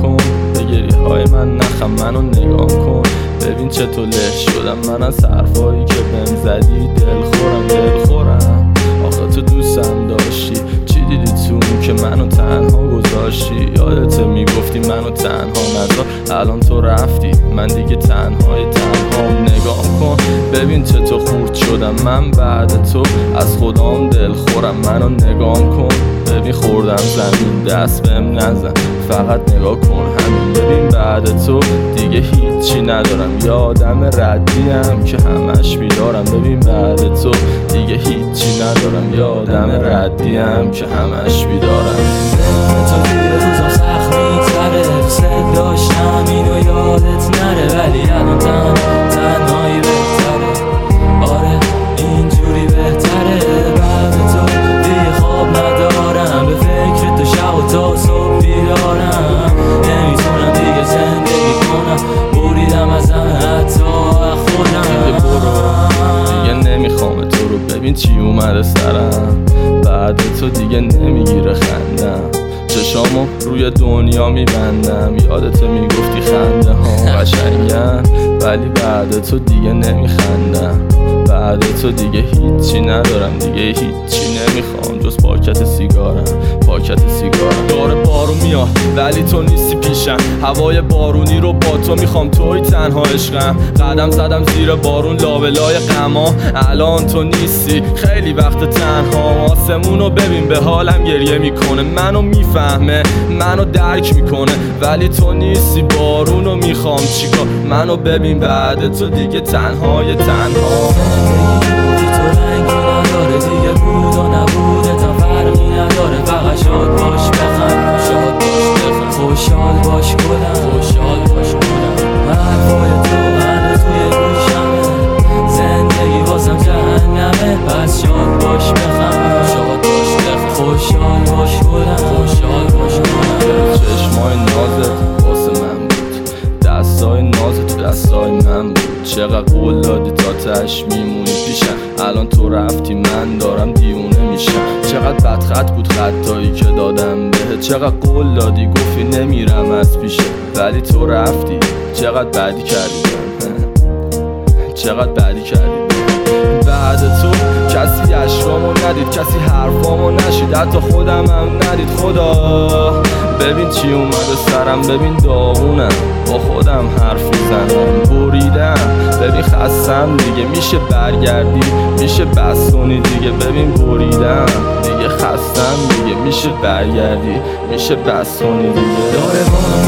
کن، به گریه های من نخم، منو نگاه کن. ببین چطور له شدم من از حرفایی که بهم زدی. دلخورم آخه تو دوستم داشتی. چی دیدی تو که منو تنها گذاشتی؟ یادت میگفتی منو تنها نذار، الان تو رفتی من دیگه تنهام. نگاه کن ببین چطور خورد شدم من بعد تو، از خودم دلخورم. منو نگاه کن ببین خوردم زمین، دست بهم نزن فقط نگاه کن همین. ببین بعد تو دیگه هیچی ندارم، یه آدم ردیم که همش بیدارم. ببین بعد تو دیگه هیچی ندارم، یه آدم ردیم که همش بیدارم. تو دیگه روزم سخت میگذره، دوست داشتم اینو یادت نره، ولی الان تنهایی بهتره. آره اینجوری بهتره، بعد تو دیگه خواب ندارم، به فکر تو شب و تا صبح بیدارم. نمیتونم دیگه زندگی کنم، بریدم از حتی خودم. دیگه برو دیگه نمیخوام تو رو، ببین چی اومده سرم. بعد تو دیگه نمیگیره خندم، چشامو روی دنیا میبندم. یادت میگفتی خنده ها قشنگن، ولی بعد تو دیگه نمیخندم. بعد تو دیگه هیچی ندارم، دیگه هیچی نمیخوام جز پاکت سیگارم. داره بارون میاد ولی تو نیستی پیشم، هوای بارونی رو با تو میخوام، توی تنها عشقم. قدم زدم زیر بارون لابلای غما، الان تو نیستی خیلی وقت تنها. آسمونو ببین به حالم گریه میکنه، منو میفهمه منو درک میکنه، ولی تو نیستی. بارونو میخوام چیکار؟ منو ببین بعد تو دیگه تنهای تنها. زندگی تو رنگی نداره، دیگه بود و نبودتم فرقی نداره. فقط شاد باش بخند، شاد باش بخند، خوشحال باش کنم. حرفای تو هنوز توی گوشمه، زندگی واسم جهنمه. پس شاد باش بخند، خوشحال باش کنم. چشمای نازت واسه من بود، دستای نازت تو دستای من بود. چقدر قول دادی تا تش میمونی پیشم، الان تو رفتی من دارم دیوونه میشم. چقدر بدخط بود خطایی که دادم بهت، چقدر قول دادی گفتی نمیرم از پیشه، ولی تو رفتی. چقدر بدی کردی بعد تو کسی اشکامو ندید، کسی حرفامو نشید، حتی خودم هم ندید. خدا ببین چی اومده سرم، ببین داغونم با خودم حرف میزنم. بریدم ببین خستم دیگه، میشه برگردی میشه بس کنی دیگه. ببین بریدم دیگه خستم دیگه، میشه برگردی میشه بس کنی دیگه. داره با